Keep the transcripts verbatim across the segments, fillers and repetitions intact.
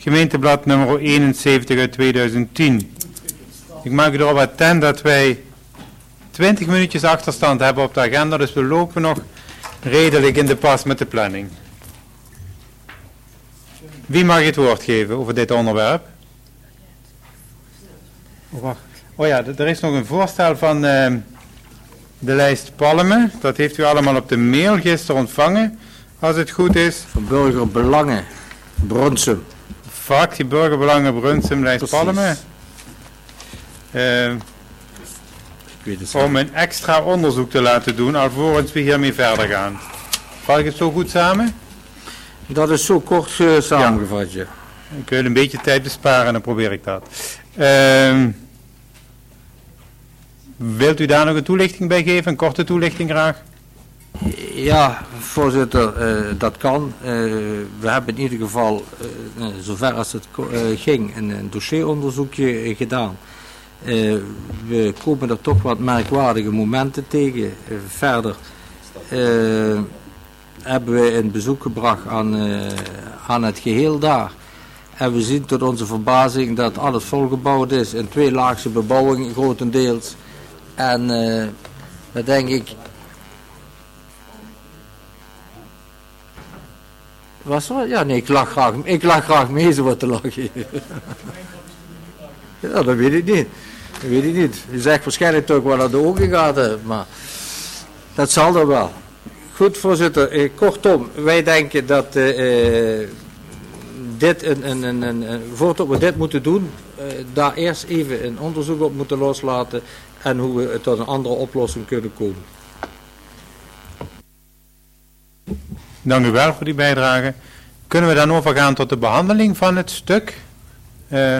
Gemeenteblad nummer eenenzeventig uit tweeduizend tien. Ik maak u erop attent dat wij twintig minuutjes achterstand hebben op de agenda, dus we lopen nog redelijk in de pas met de planning. Wie mag het woord geven over dit onderwerp? Oh, wacht. Oh ja, er is nog een voorstel van uh, de lijst Palmen. Dat heeft u allemaal op de mail gisteren ontvangen, als het goed is. Van Burgerbelangen, Brunsum. Fractie Burgerbelangen, Brunsum, lijst Palmen. Uh, om een extra onderzoek te laten doen, alvorens we hiermee verder gaan. Val ik het zo goed samen? Dat is zo kort uh, samengevat, ja. Ik wil een beetje tijd besparen en dan probeer ik dat. Uh, wilt u daar nog een toelichting bij geven? Een korte toelichting graag? Ja, voorzitter, uh, dat kan. Uh, we hebben in ieder geval, uh, zover als het uh, ging, een, een dossieronderzoekje uh, gedaan. Uh, we komen er toch wat merkwaardige momenten tegen. Uh, verder uh, hebben we een bezoek gebracht aan, uh, aan het geheel daar. En we zien tot onze verbazing dat alles volgebouwd is in tweelaagse bebouwing grotendeels. En uh, dan denk ik... Was er? Ja, nee, ik lach graag, ik lach graag mee zo wat te lachen. Ja, dat weet ik niet. Dat weet ik niet. Je zegt waarschijnlijk toch wel naar de ogen gaat, maar dat zal er wel. Goed, voorzitter. Eh, kortom, wij denken dat uh, dit een, een, een, een, een, voordat we dit moeten doen, uh, daar eerst even een onderzoek op moeten loslaten en hoe we tot een andere oplossing kunnen komen. Dank u wel voor die bijdrage. Kunnen we dan overgaan tot de behandeling van het stuk? Uh,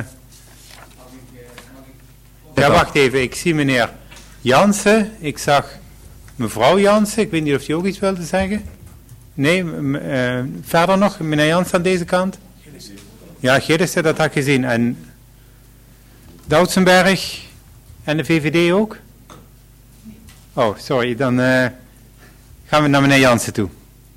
ja, wacht even. Ik zie meneer Jansen. Ik zag mevrouw Jansen. Ik weet niet of die ook iets wilde zeggen. Nee, uh, verder nog. Meneer Jansen aan deze kant. Ja, Gillissen, dat had ik gezien. En Doutsenberg en de V V D ook? Oh, sorry. Dan uh, gaan we naar meneer Jansen toe.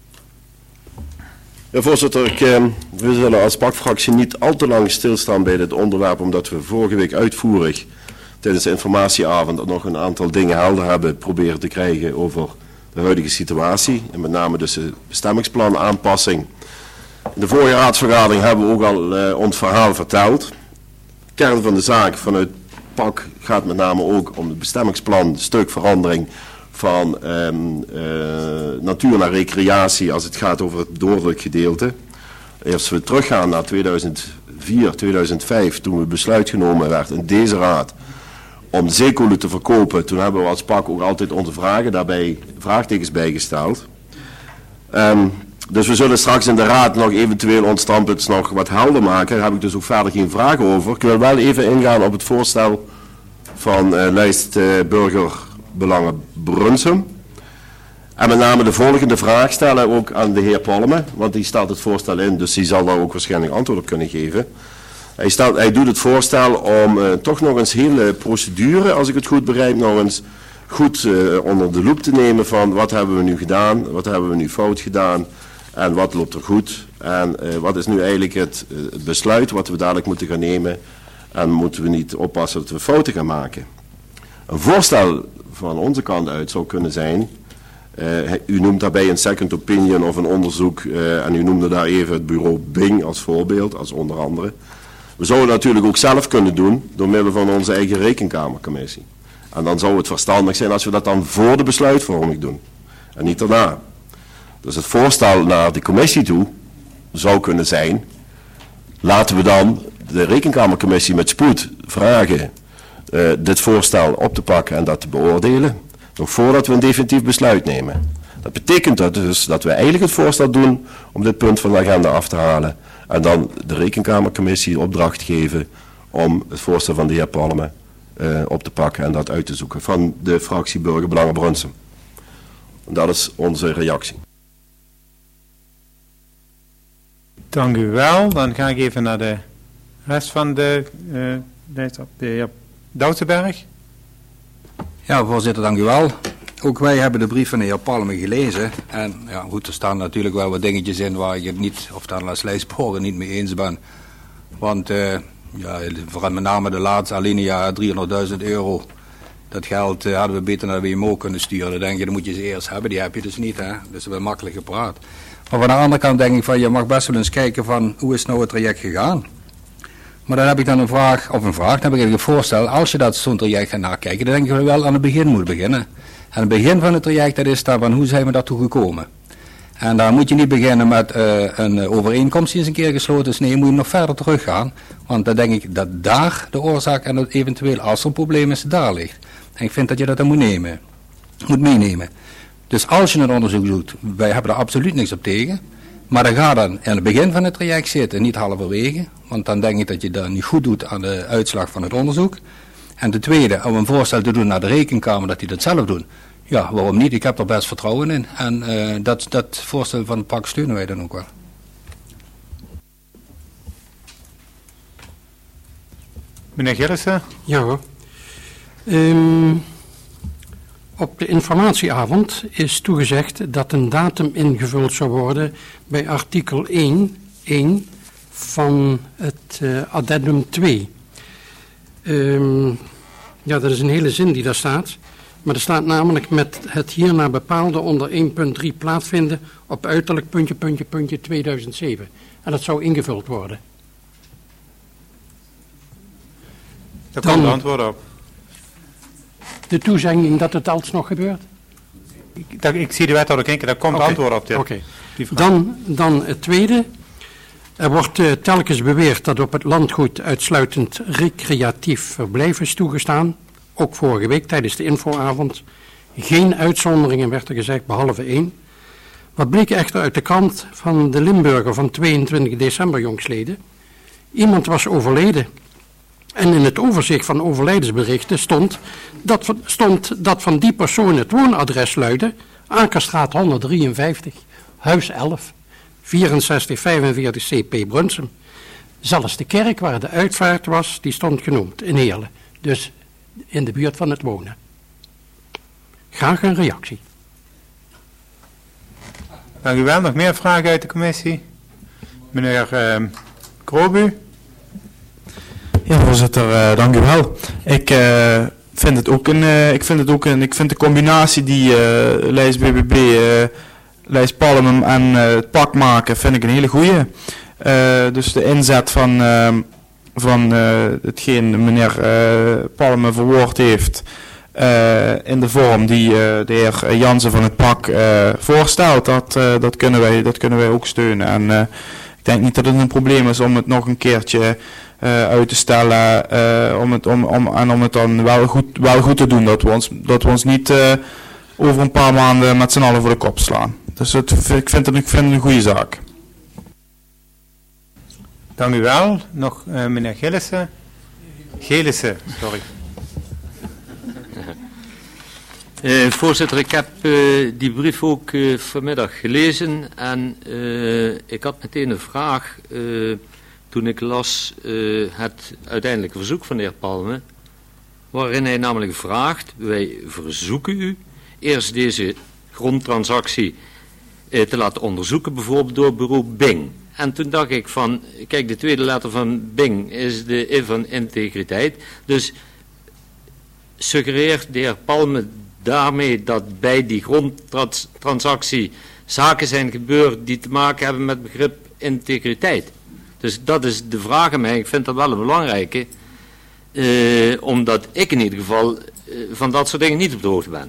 Ja, voorzitter, ik, eh, we zullen als P A C-fractie niet al te lang stilstaan bij dit onderwerp, omdat we vorige week uitvoerig tijdens de informatieavond nog een aantal dingen helder hebben proberen te krijgen over de huidige situatie. En met name dus de bestemmingsplan aanpassing. In de vorige raadsvergadering hebben we ook al uh, ons verhaal verteld. De kern van de zaak vanuit P A C gaat met name ook om het bestemmingsplan, stukverandering van um, uh, natuur naar recreatie als het gaat over het noordelijk gedeelte. Als we teruggaan naar tweeduizend vier, tweeduizend vijf, toen we besluit genomen werd in deze raad om zeekolen te verkopen, toen hebben we als P A C ook altijd onze vragen daarbij, vraagtekens bijgesteld. Um, dus we zullen straks in de raad nog eventueel ons standpunt nog wat helder maken. Daar heb ik dus ook verder geen vragen over. Ik wil wel even ingaan op het voorstel van uh, lijst uh, Burgerbelangen Brunsum. En met name de volgende vraag stellen ook aan de heer Palmen, want die stelt het voorstel in, dus die zal daar ook waarschijnlijk antwoord op kunnen geven. Hij, stelt, hij doet het voorstel om uh, toch nog eens hele procedure, als ik het goed begrijp, nog eens goed uh, onder de loep te nemen van wat hebben we nu gedaan, wat hebben we nu fout gedaan en wat loopt er goed. En uh, wat is nu eigenlijk het, uh, het besluit wat we dadelijk moeten gaan nemen en moeten we niet oppassen dat we fouten gaan maken. Een voorstel van onze kant uit zou kunnen zijn, uh, u noemt daarbij een second opinion of een onderzoek uh, en u noemde daar even het bureau Bing als voorbeeld, als onder andere. We zouden het natuurlijk ook zelf kunnen doen door middel van onze eigen rekenkamercommissie. En dan zou het verstandig zijn als we dat dan voor de besluitvorming doen en niet daarna. Dus het voorstel naar de commissie toe zou kunnen zijn, laten we dan de rekenkamercommissie met spoed vragen uh, dit voorstel op te pakken en dat te beoordelen, nog voordat we een definitief besluit nemen. Dat betekent dat dus dat we eigenlijk het voorstel doen om dit punt van de agenda af te halen en dan de rekenkamercommissie opdracht geven om het voorstel van de heer Palmen uh, op te pakken en dat uit te zoeken van de fractie Burgerbelangen Brunsum. En dat is onze reactie. Dank u wel. Dan ga ik even naar de rest van de uh, lijst op de heer Doutsenberg. Ja, voorzitter, dank u wel. Ook wij hebben de brief van de heer Palmen gelezen. En ja, goed, er staan natuurlijk wel wat dingetjes in waar ik het niet, of daar als lijstbehoorder niet mee eens ben. Want uh, ja, vooral met name de laatste alinea driehonderdduizend euro. Dat geld uh, hadden we beter naar de W M O kunnen sturen. Dan denk je, dan moet je ze eerst hebben. Die heb je dus niet, hè. Dat is wel makkelijk gepraat. Maar van de andere kant denk ik van, je mag best wel eens kijken van, hoe is nou het traject gegaan? Maar dan heb ik dan een vraag, of een vraag, dan heb ik een voorstel. Als je dat zo'n traject gaat nakijken, dan denk ik dat je wel aan het begin moet beginnen. En het begin van het traject, dat is dan van, hoe zijn we daartoe gekomen? En dan moet je niet beginnen met uh, een overeenkomst die eens een keer gesloten is. Nee, je moet nog verder teruggaan. Want dan denk ik dat daar de oorzaak en het eventueel, als er een probleem is, daar ligt. En ik vind dat je dat dan moet nemen. Moet meenemen. Dus als je een onderzoek doet, wij hebben er absoluut niks op tegen. Maar dan ga dan in het begin van het traject zitten, niet halverwege. Want dan denk ik dat je dat niet goed doet aan de uitslag van het onderzoek. En ten tweede, om een voorstel te doen naar de Rekenkamer dat die dat zelf doen. Ja, waarom niet? Ik heb er best vertrouwen in. En uh, dat, dat voorstel van het P A C steunen wij dan ook wel. Meneer Gillissen? Ja hoor. Um, op de informatieavond is toegezegd dat een datum ingevuld zou worden bij artikel één, één van het uh, addendum twee. Um, ja, dat is een hele zin die daar staat. Maar er staat namelijk met het hierna bepaalde onder één punt drie plaatsvinden op uiterlijk puntje, puntje, puntje tweeduizend zeven. En dat zou ingevuld worden. Daar komt de antwoord op. De toezegging dat het alsnog gebeurt? Ik, dat, ik zie de wethouder kijken, daar komt okay. de antwoord op. Oké. Okay. Dan, dan het tweede. Er wordt uh, telkens beweerd dat op het landgoed uitsluitend recreatief verblijf is toegestaan. Ook vorige week tijdens de infoavond. Geen uitzonderingen werd er gezegd, behalve één. Wat bleek echter uit de krant van de Limburger van tweeëntwintig december jongsleden. Iemand was overleden. En in het overzicht van overlijdensberichten stond dat, stond dat van die persoon het woonadres luidde Akerstraat honderddrieënvijftig, huis elf, vierenzestig vijfenveertig C P Brunsum. Zelfs de kerk waar de uitvaart was, die stond genoemd in Heerlen. Dus in de buurt van het wonen. Graag een reactie. Dank u wel. Nog meer vragen uit de commissie? Meneer uh, Krobu. Ja, voorzitter, uh, dank u wel. Ik uh, vind het ook een, uh, ik vind het ook een, ik vind de combinatie die uh, lijst B B B, uh, lijst Palmum en uh, het P A C maken, vind ik een hele goeie. Uh, dus de inzet van, uh, van uh, hetgeen meneer uh, Palme verwoord heeft, uh, in de vorm die uh, de heer Jansen van het P A C uh, voorstelt, dat, uh, dat, kunnen wij, dat kunnen wij ook steunen. En uh, ik denk niet dat het een probleem is om het nog een keertje Uh, uit te stellen uh, om het, om, om, en om het dan wel goed, wel goed te doen. Dat we ons, dat we ons niet uh, over een paar maanden met z'n allen voor de kop slaan. Dus het, ik, vind het, ik vind het een goede zaak. Dank u wel. Nog uh, meneer Gillissen. Gillissen, sorry. Uh, voorzitter, ik heb uh, die brief ook uh, vanmiddag gelezen en uh, ik had meteen een vraag uh, toen ik las uh, het uiteindelijke verzoek van de heer Palme, waarin hij namelijk vraagt, wij verzoeken u eerst deze grondtransactie uh, te laten onderzoeken, bijvoorbeeld door bureau Bing. En toen dacht ik van, kijk, de tweede letter van Bing is de I van integriteit, dus suggereert de heer Palme daarmee dat bij die grondtransactie zaken zijn gebeurd die te maken hebben met begrip integriteit. Dus dat is de vraag aan mij. Ik vind dat wel een belangrijke. Uh, omdat ik in ieder geval uh, van dat soort dingen niet op de hoogte ben.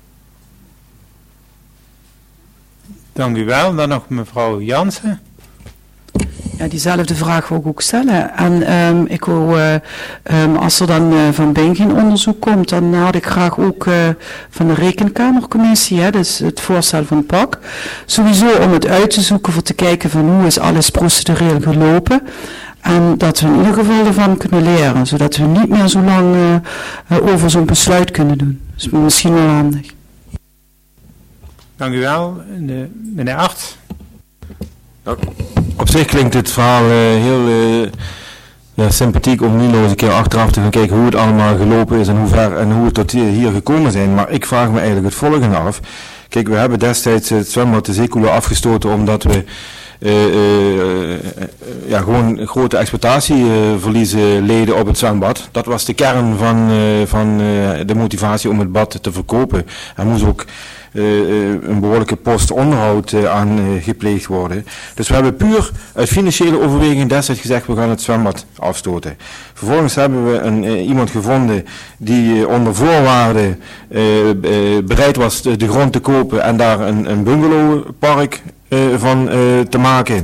Dank u wel. Dan nog mevrouw Jansen. Ja, diezelfde vraag wil ik ook stellen. En um, ik wil, uh, um, als er dan uh, van Bing geen onderzoek komt, dan had ik graag ook uh, van de Rekenkamercommissie, hè, dus het voorstel van P A C, sowieso om het uit te zoeken, voor te kijken van hoe is alles procedureel gelopen. En dat we in ieder geval ervan kunnen leren, zodat we niet meer zo lang uh, uh, over zo'n besluit kunnen doen. Dat is misschien wel handig. Dank u wel. De, meneer Arts. Ja, op zich klinkt dit verhaal uh, heel uh, ja, sympathiek om nu nog eens een keer achteraf te gaan kijken hoe het allemaal gelopen is en hoe ver en hoe we tot hier, hier gekomen zijn. Maar ik vraag me eigenlijk het volgende af. Kijk, we hebben destijds het zwembad de Zeekoelen afgestoten omdat we uh, uh, ja, gewoon grote exploitatieverliezen leden op het zwembad. Dat was de kern van, uh, van uh, de motivatie om het bad te verkopen. Er moest ook uh, uh, een behoorlijke post onderhoud uh, aan uh, gepleegd worden. Dus we hebben puur uit financiële overwegingen destijds gezegd, we gaan het zwembad afstoten. Vervolgens hebben we een, uh, iemand gevonden die uh, onder voorwaarden uh, uh, bereid was de, de grond te kopen en daar een, een bungalowpark uh, van uh, te maken.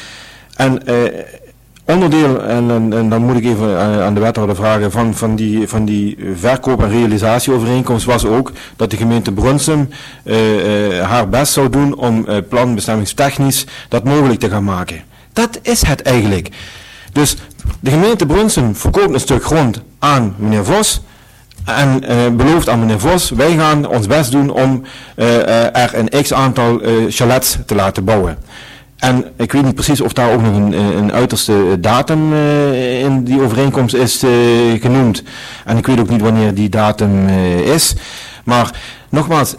En uh, onderdeel, en, en, en dan moet ik even aan, aan de wethouder vragen, van, van, die, van die verkoop- en realisatieovereenkomst was ook dat de gemeente Brunsum uh, uh, haar best zou doen om uh, planbestemmingstechnisch dat mogelijk te gaan maken. Dat is het eigenlijk. Dus de gemeente Brunsum verkoopt een stuk grond aan meneer Vos en uh, belooft aan meneer Vos, wij gaan ons best doen om uh, uh, er een x-aantal uh, chalets te laten bouwen. En ik weet niet precies of daar ook nog een, een uiterste datum uh, in die overeenkomst is uh, genoemd. En ik weet ook niet wanneer die datum uh, is. Maar nogmaals,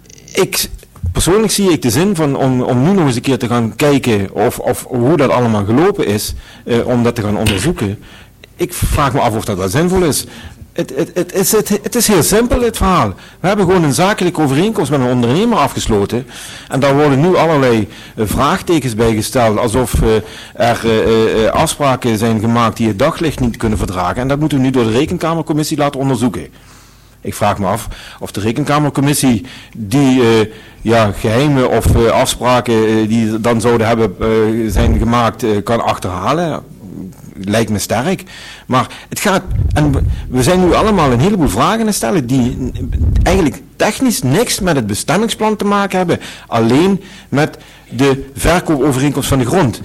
ik, persoonlijk zie ik de zin van om, om nu nog eens een keer te gaan kijken of, of hoe dat allemaal gelopen is, uh, om dat te gaan onderzoeken. Ik vraag me af of dat wel zinvol is. Het, het, het, is, het, het is heel simpel, het verhaal. We hebben gewoon een zakelijke overeenkomst met een ondernemer afgesloten. En daar worden nu allerlei uh, vraagtekens bij gesteld. Alsof uh, er uh, uh, afspraken zijn gemaakt die het daglicht niet kunnen verdragen. En dat moeten we nu door de Rekenkamercommissie laten onderzoeken. Ik vraag me af of de Rekenkamercommissie die uh, ja, geheime of uh, afspraken uh, die dan zouden hebben uh, zijn gemaakt uh, kan achterhalen. Lijkt me sterk. Maar het gaat, en we zijn nu allemaal een heleboel vragen aan stellen die eigenlijk technisch niks met het bestemmingsplan te maken hebben. Alleen met de verkoopovereenkomst van de grond.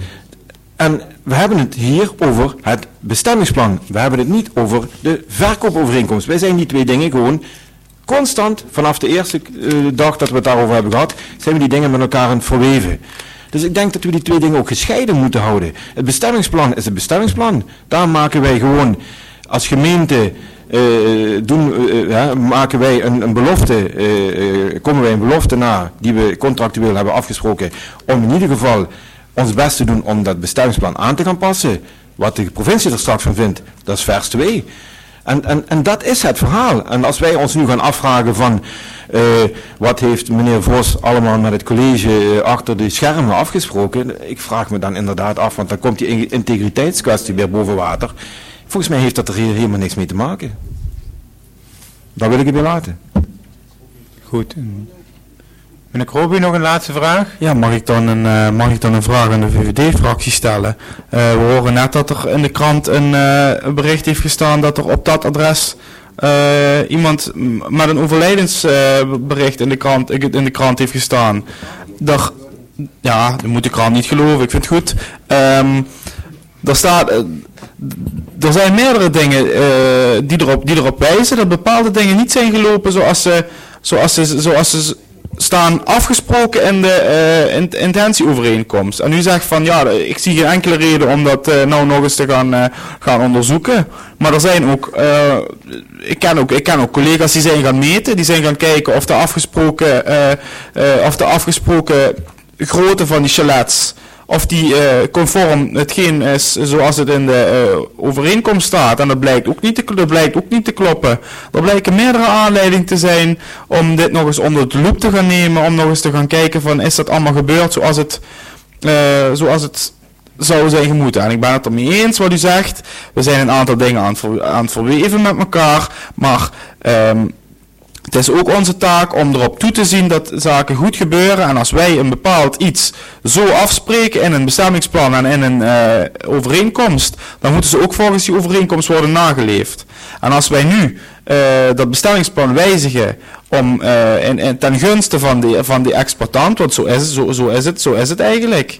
En we hebben het hier over het bestemmingsplan. We hebben het niet over de verkoopovereenkomst. Wij zijn die twee dingen gewoon constant, vanaf de eerste uh, dag dat we het daarover hebben gehad, zijn we die dingen met elkaar aan het verweven. Dus ik denk dat we die twee dingen ook gescheiden moeten houden. Het bestemmingsplan is het bestemmingsplan. Daar maken wij gewoon als gemeente uh, doen, uh, uh, maken wij een, een belofte, uh, uh, komen wij een belofte na die we contractueel hebben afgesproken om in ieder geval ons best te doen om dat bestemmingsplan aan te gaan passen. Wat de provincie er straks van vindt, dat is vers twee. En, en, en dat is het verhaal. En als wij ons nu gaan afvragen van uh, wat heeft meneer Vos allemaal met het college uh, achter de schermen afgesproken, ik vraag me dan inderdaad af, want dan komt die integriteitskwestie weer boven water. Volgens mij heeft dat er hier helemaal niks mee te maken. Daar wil ik het weer laten. Goed. Meneer Krobi, nog een laatste vraag? Ja, mag ik dan een, uh, mag ik dan een vraag aan de V V D-fractie stellen? Uh, we horen net dat er in de krant een, uh, een bericht heeft gestaan dat er op dat adres uh, iemand met een overlijdensbericht uh, in de krant, in de krant heeft gestaan. Daar, ja, dat moet de krant niet geloven, ik vind het goed. Um, daar staat, uh, er zijn meerdere dingen uh, die, erop, die erop wijzen dat bepaalde dingen niet zijn gelopen zoals ze, zoals ze, zoals ze staan afgesproken in de uh, in, intentieovereenkomst. En u zegt van ja, ik zie geen enkele reden om dat uh, nou nog eens te gaan, uh, gaan onderzoeken. Maar er zijn ook, uh, ik, ken ook, ik ken ook collega's die zijn gaan meten, die zijn gaan kijken of de afgesproken, uh, uh, of de afgesproken grootte van die chalets, of die uh, conform hetgeen is zoals het in de uh, overeenkomst staat. En dat blijkt, ook niet te, dat blijkt ook niet te kloppen. Er blijken meerdere aanleidingen te zijn om dit nog eens onder de loep te gaan nemen. Om nog eens te gaan kijken van is dat allemaal gebeurd zoals het, uh, zoals het zou zijn gemoeten. En ik ben het ermee eens wat u zegt. We zijn een aantal dingen aan het, ver, aan het verweven met elkaar. Maar Um, het is ook onze taak om erop toe te zien dat zaken goed gebeuren. En als wij een bepaald iets zo afspreken in een bestemmingsplan en in een uh, overeenkomst, dan moeten ze ook volgens die overeenkomst worden nageleefd. En als wij nu uh, dat bestemmingsplan wijzigen om, uh, in, in, ten gunste van die, van die exploitant, want zo is het, zo, zo is het, zo is het eigenlijk.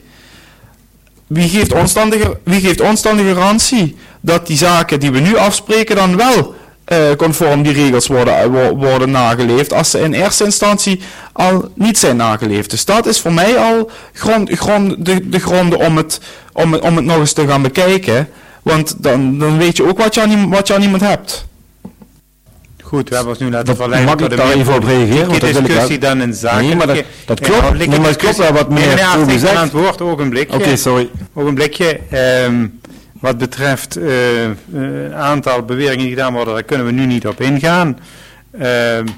Wie geeft ons dan de, wie geeft ons dan de garantie dat die zaken die we nu afspreken dan wel Uh, conform die regels worden, worden nageleefd, als ze in eerste instantie al niet zijn nageleefd. Dus dat is voor mij al grond, grond, de, de gronden om het, om, het, om het nog eens te gaan bekijken, want dan, dan weet je ook wat je aan, wat je aan iemand hebt. Goed, we hebben ons nu laten Dat- verleiden mag ik tot een daar meer even op reageren? Want dat wil ik discussie wel- dan een zakelijke. Nee, maar dat- dat klopt. inhoudelijke Nee, maar het klopt wel wat discussie. meneer Nee, Toby meneer zegt. aan het woord, ogenblikje. Oké, sorry. Ogenblikje. Ehm, wat betreft eh, eh, een aantal beweringen die gedaan worden, daar kunnen we nu niet op ingaan. Ehm,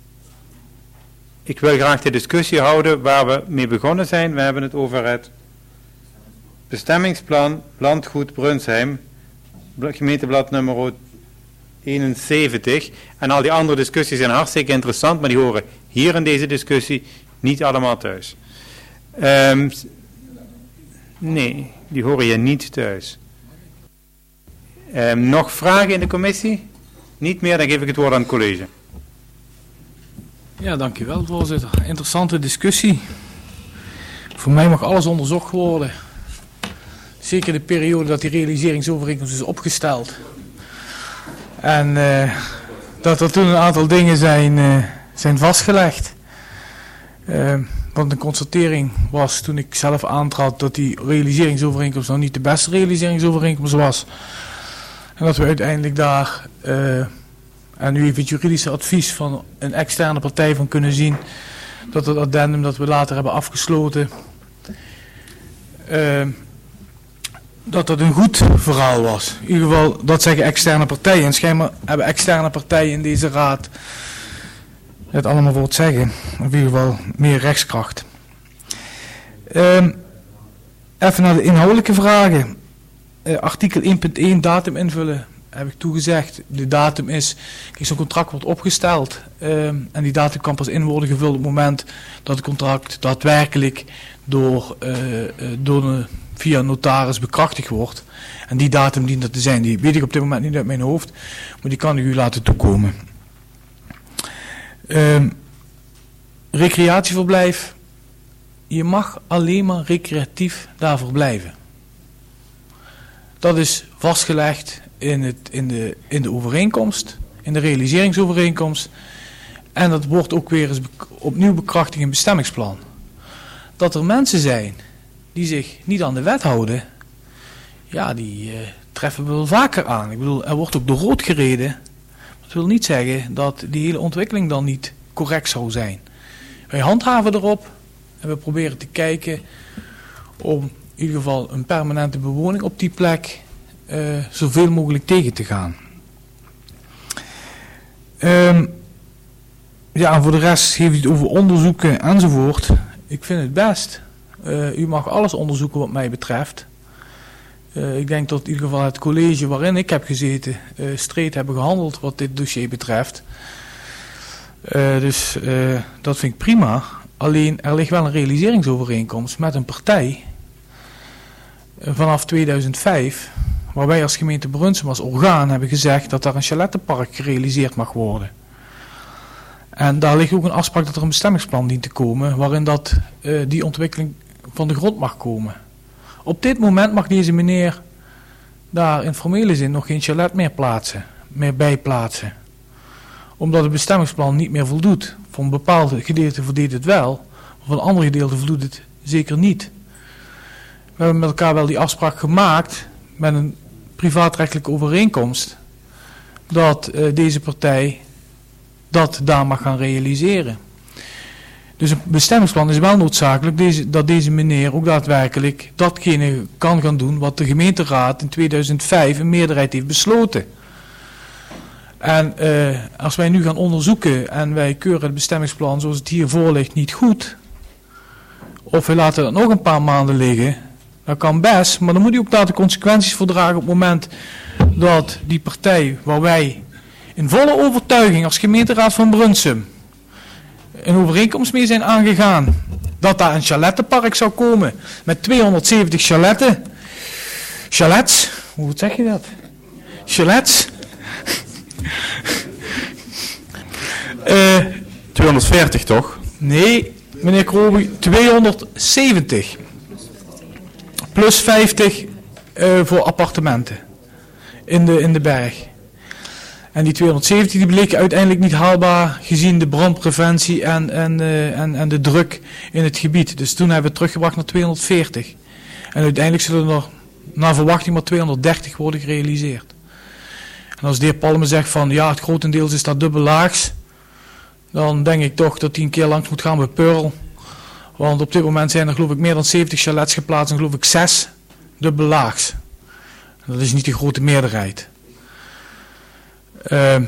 ik wil graag de discussie houden waar we mee begonnen zijn. We hebben het over het bestemmingsplan Landgoed Brunsheim, gemeenteblad nummer eenenzeventig. En al die andere discussies zijn hartstikke interessant, maar die horen hier in deze discussie niet allemaal thuis. Ehm, nee, die horen hier niet thuis. Ehm, nog vragen in de commissie? Niet meer, dan geef ik het woord aan het college. Ja, dankjewel voorzitter. Interessante discussie. Voor mij mag alles onderzocht worden. Zeker de periode dat die realiseringsovereenkomst is opgesteld. En uh, dat er toen een aantal dingen zijn, uh, zijn vastgelegd. Uh, want een constatering was toen ik zelf aantrad dat die realiseringsovereenkomst nog niet de beste realiseringsovereenkomst was. En dat we uiteindelijk daar, uh, en nu even het juridische advies van een externe partij van kunnen zien, dat het addendum dat we later hebben afgesloten, uh, dat dat een goed verhaal was. In ieder geval, dat zeggen externe partijen. En schijnbaar hebben externe partijen in deze raad het allemaal voor het zeggen. In ieder geval meer rechtskracht. Um, even naar de inhoudelijke vragen. Uh, artikel één punt één, datum invullen, heb ik toegezegd. De datum is, kijk, zo'n contract wordt opgesteld. Um, en die datum kan pas in worden gevuld op het moment dat het contract daadwerkelijk door, uh, uh, door de, via notaris bekrachtigd wordt. En die datum dient er te zijn. Die weet ik op dit moment niet uit mijn hoofd, maar die kan ik u laten toekomen. Um, recreatieverblijf. Je mag alleen maar recreatief daar verblijven. Dat is vastgelegd in, het, in, de, in de overeenkomst, in de realiseringsovereenkomst. En dat wordt ook weer eens be- opnieuw bekrachtigd in het bestemmingsplan. Dat er mensen zijn die zich niet aan de wet houden, ja, die uh, treffen we wel vaker aan. Ik bedoel, er wordt ook door rood gereden. Dat wil niet zeggen dat die hele ontwikkeling dan niet correct zou zijn. Wij handhaven erop en we proberen te kijken om in ieder geval een permanente bewoning op die plek uh, zoveel mogelijk tegen te gaan. Um, ja, en voor de rest geeft u het over onderzoeken enzovoort. Ik vind het best. Uh, u mag alles onderzoeken wat mij betreft. Uh, ik denk dat in ieder geval het college waarin ik heb gezeten uh, streed hebben gehandeld wat dit dossier betreft. Uh, dus uh, dat vind ik prima. Alleen er ligt wel een realiseringsovereenkomst met een partij uh, vanaf tweeduizend vijf, waar wij als gemeente Brunsum als orgaan hebben gezegd dat daar een chalettenpark gerealiseerd mag worden. En daar ligt ook een afspraak dat er een bestemmingsplan dient te komen waarin dat, uh, die ontwikkeling van de grond mag komen. Op dit moment mag deze meneer daar in formele zin nog geen chalet meer plaatsen, meer bijplaatsen. Omdat het bestemmingsplan niet meer voldoet. Voor een bepaald gedeelte voldoet het wel, maar voor een ander gedeelte voldoet het zeker niet. We hebben met elkaar wel die afspraak gemaakt met een privaatrechtelijke overeenkomst dat uh, deze partij dat daar mag gaan realiseren. Dus een bestemmingsplan is wel noodzakelijk deze, dat deze meneer ook daadwerkelijk datgene kan gaan doen wat de gemeenteraad in tweeduizend vijf een meerderheid heeft besloten. En uh, als wij nu gaan onderzoeken en wij keuren het bestemmingsplan zoals het hier voor ligt niet goed, of we laten het nog een paar maanden liggen, dat kan best, maar dan moet u ook daar de consequenties voor dragen op het moment dat die partij waar wij in volle overtuiging als gemeenteraad van Brunsum een overeenkomst mee zijn aangegaan, dat daar een chalettenpark zou komen met tweehonderdzeventig chaletten. Chalets, hoe zeg je dat? Chalets. uh, tweehonderdveertig toch? Nee, meneer Kroby, tweehonderdzeventig. Plus vijftig uh, voor appartementen in de, in de berg. En die tweehonderdzeventig die bleken uiteindelijk niet haalbaar gezien de brandpreventie en, en, uh, en, en de druk in het gebied. Dus toen hebben we het teruggebracht naar tweehonderdveertig. En uiteindelijk zullen er naar verwachting maar tweehonderddertig worden gerealiseerd. En als de heer Palme zegt van ja, het grotendeels is dat dubbellaags, dan denk ik toch dat hij een keer langs moet gaan bij Pearl. Want op dit moment zijn er geloof ik meer dan zeventig chalets geplaatst en geloof ik zes dubbellaags. Dat is niet de grote meerderheid. Uh,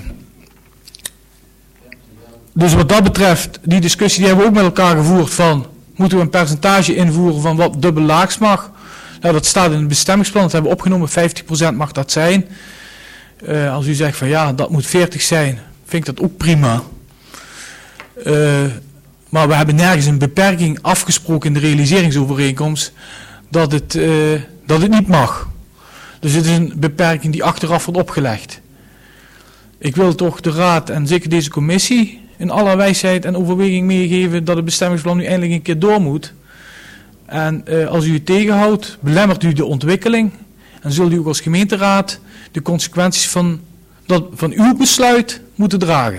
dus wat dat betreft, die discussie die hebben we ook met elkaar gevoerd van, moeten we een percentage invoeren van wat dubbellaags mag? Nou, dat staat in het bestemmingsplan, dat hebben we opgenomen, vijftig procent mag dat zijn. Uh, als u zegt van ja, dat moet veertig zijn, vind ik dat ook prima. Uh, maar we hebben nergens een beperking afgesproken in de realiseringsovereenkomst dat het, uh, dat het niet mag. Dus het is een beperking die achteraf wordt opgelegd. Ik wil toch de raad en zeker deze commissie in alle wijsheid en overweging meegeven dat het bestemmingsplan nu eindelijk een keer door moet. En uh, als u het tegenhoudt, belemmert u de ontwikkeling en zult u ook als gemeenteraad de consequenties van, dat, van uw besluit moeten dragen.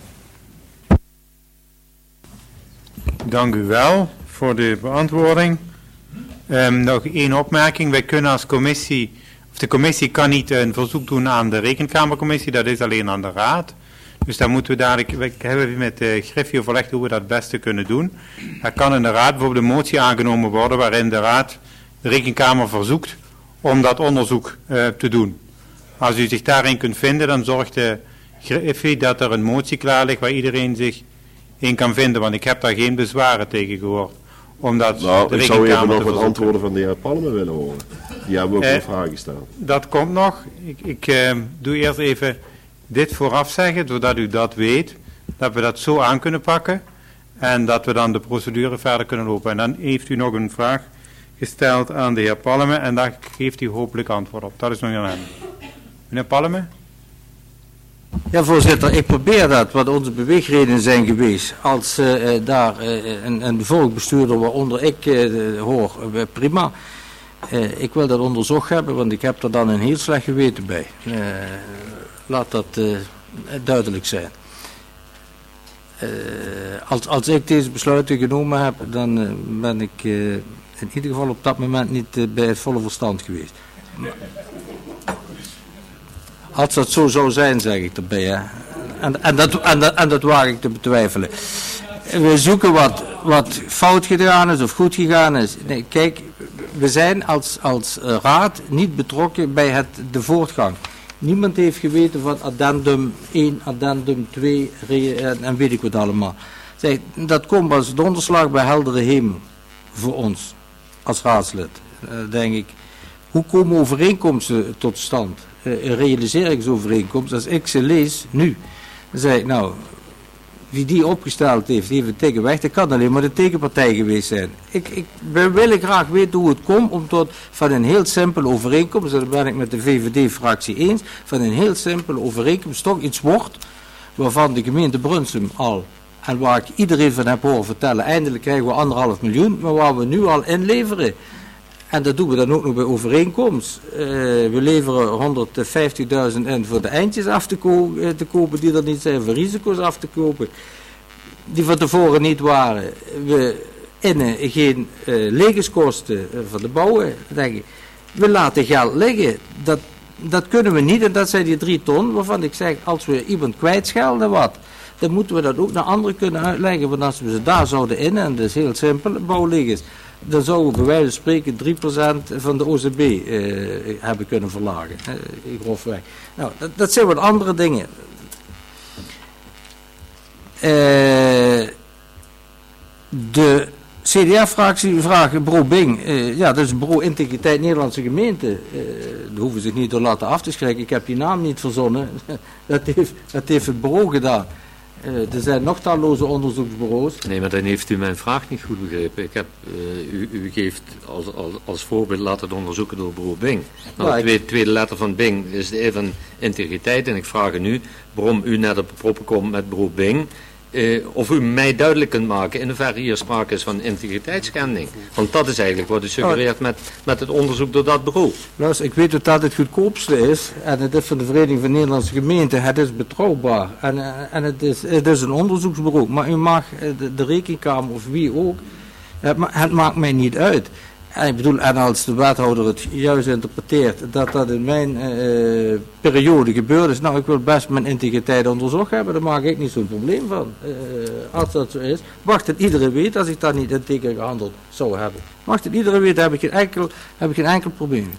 Dank u wel voor de beantwoording. Um, nog één opmerking. Wij kunnen als commissie, of de commissie kan niet een verzoek doen aan de rekenkamercommissie, dat is alleen aan de raad. Dus daar moeten we dadelijk, we hebben met de Griffie overlegd hoe we dat het beste kunnen doen. Er kan in de raad bijvoorbeeld een motie aangenomen worden waarin de raad de rekenkamer verzoekt om dat onderzoek uh, te doen. Als u zich daarin kunt vinden, dan zorgt de Griffie dat er een motie klaar ligt waar iedereen zich in kan vinden, want ik heb daar geen bezwaren tegen gehoord. Omdat nou, de ik zou even nog wat verzoeken. antwoorden van de heer Palme willen horen. Die hebben ook eh, een vraag gesteld. Dat komt nog. Ik, ik uh, doe eerst even dit vooraf zeggen, zodat u dat weet, dat we dat zo aan kunnen pakken en dat we dan de procedure verder kunnen lopen. En dan heeft u nog een vraag gesteld aan de heer Palme en daar geeft u hopelijk antwoord op. Dat is nog aan hem. Meneer Palme? Ja, voorzitter, ik probeer dat, wat onze beweegredenen zijn geweest. Als uh, daar uh, een, een volksbestuurder waaronder ik uh, hoor, uh, prima. Uh, ik wil dat onderzocht hebben, want ik heb er dan een heel slecht geweten bij. Uh, laat dat uh, duidelijk zijn. Uh, als, als ik deze besluiten genomen heb, dan uh, ben ik uh, in ieder geval op dat moment niet uh, bij het volle verstand geweest. Als dat zo zou zijn, zeg ik erbij. Hè. En, en, dat, en, dat, en dat waag ik te betwijfelen. We zoeken wat, wat fout gedaan is of goed gegaan is. Nee, kijk, we zijn als, als raad niet betrokken bij het, de voortgang. Niemand heeft geweten van addendum één, addendum twee en, en weet ik wat allemaal. Zeg, dat komt als donderslag bij heldere hemel voor ons als raadslid. Uh, denk ik, hoe komen overeenkomsten tot stand? Een realiseringsovereenkomst, als ik ze lees nu, dan zeg ik nou, wie die opgesteld heeft, die heeft een teken weg, dat kan alleen maar de tegenpartij geweest zijn. Ik, ik, we willen graag weten hoe het komt om tot van een heel simpele overeenkomst, dat ben ik met de V V D-fractie eens, van een heel simpele overeenkomst toch iets wordt, waarvan de gemeente Brunsum al, en waar ik iedereen van heb horen vertellen, eindelijk krijgen we anderhalf miljoen, maar waar we nu al inleveren. En dat doen we dan ook nog bij overeenkomst. Uh, we leveren honderdvijftigduizend in voor de eindjes af te, ko uh, te kopen die er niet zijn, voor risico's af te kopen, die van tevoren niet waren. We innen geen uh, legerskosten uh, voor de bouwen. Denk ik. We laten geld liggen. Dat, dat kunnen we niet en dat zijn die drie ton waarvan ik zeg, als we iemand kwijtschelden wat, dan moeten we dat ook naar anderen kunnen uitleggen. Want als we ze daar zouden innen, en dat is heel simpel, bouwlegers, dan zouden we bij wijze van spreken drie procent van de O C B uh, hebben kunnen verlagen. Uh, grofweg. Nou, dat, dat zijn wat andere dingen. Uh, de C D A-fractie vraagt bureau Bing. Uh, ja, dat is bureau Integriteit Nederlandse Gemeente. Uh, daar hoeven ze zich niet door laten af te schrikken. Ik heb die naam niet verzonnen. dat, heeft, dat heeft het bureau gedaan. Uh, er zijn nog talloze onderzoeksbureaus. Nee, maar dan heeft u mijn vraag niet goed begrepen. Ik heb, uh, u, u geeft als, als, als voorbeeld laat het onderzoeken door bureau Bing. Nou, de tweede, tweede letter van Bing is de E van integriteit. En ik vraag u nu waarom u net op de proppen komt met bureau Bing. Uh, of u mij duidelijk kunt maken in hoeverre hier sprake is van integriteitsschending. Want dat is eigenlijk wat u suggereert met, met het onderzoek door dat bureau. Luister, ik weet dat dat het goedkoopste is. En het is van de Vereniging van Nederlandse Gemeenten. Het is betrouwbaar. En, uh, en het, is, het is een onderzoeksbureau. Maar u mag uh, de, de rekenkamer of wie ook. Het, ma het maakt mij niet uit. En, ik bedoel, en als de wethouder het juist interpreteert dat dat in mijn uh, periode gebeurd is, nou ik wil best mijn integriteit onderzocht hebben, daar maak ik niet zo'n probleem van. Uh, als dat zo is, mag het iedereen weten als ik dat niet integer gehandeld zou hebben. Mag het iedereen weten, heb ik geen enkel, heb ik geen enkel probleem.